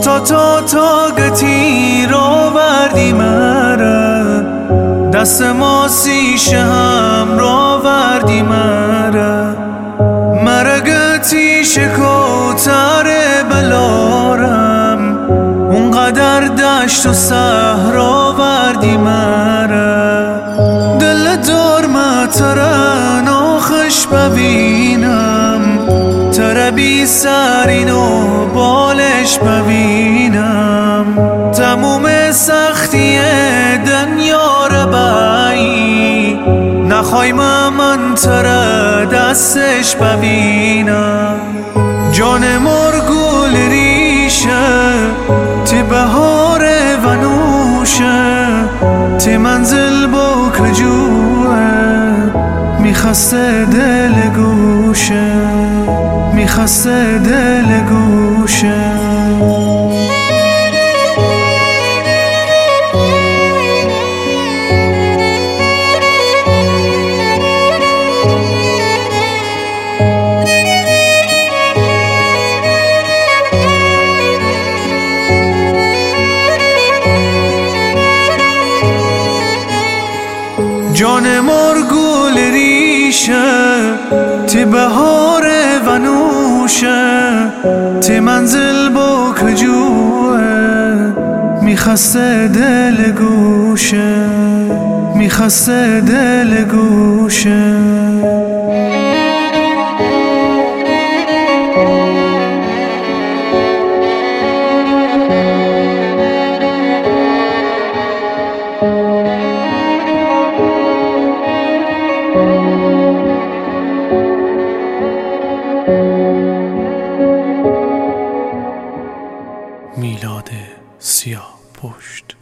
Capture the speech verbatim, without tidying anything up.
تا تا تا گتی رو وردی مره دست ما سیشه هم رو وردی مره مره گتی شکوتر بلارم اونقدر دشت و صحرا وردی مره دل دارم تره ناخش ببینم تره بی سرین و بالش ببینم تموم سختی دنیا رو بایی نخوای من تره دستش ببینم جان مرگول ریشه تی بهار ونوشه تی منزل با کجوه میخسته دل گوشه میخسته دل گوشه جان مرگول ریشه تی بهار ونوشه تی منزل با کجوه میخسته دل گوشه میخسته دل گوشه میلاد سیاه پشت.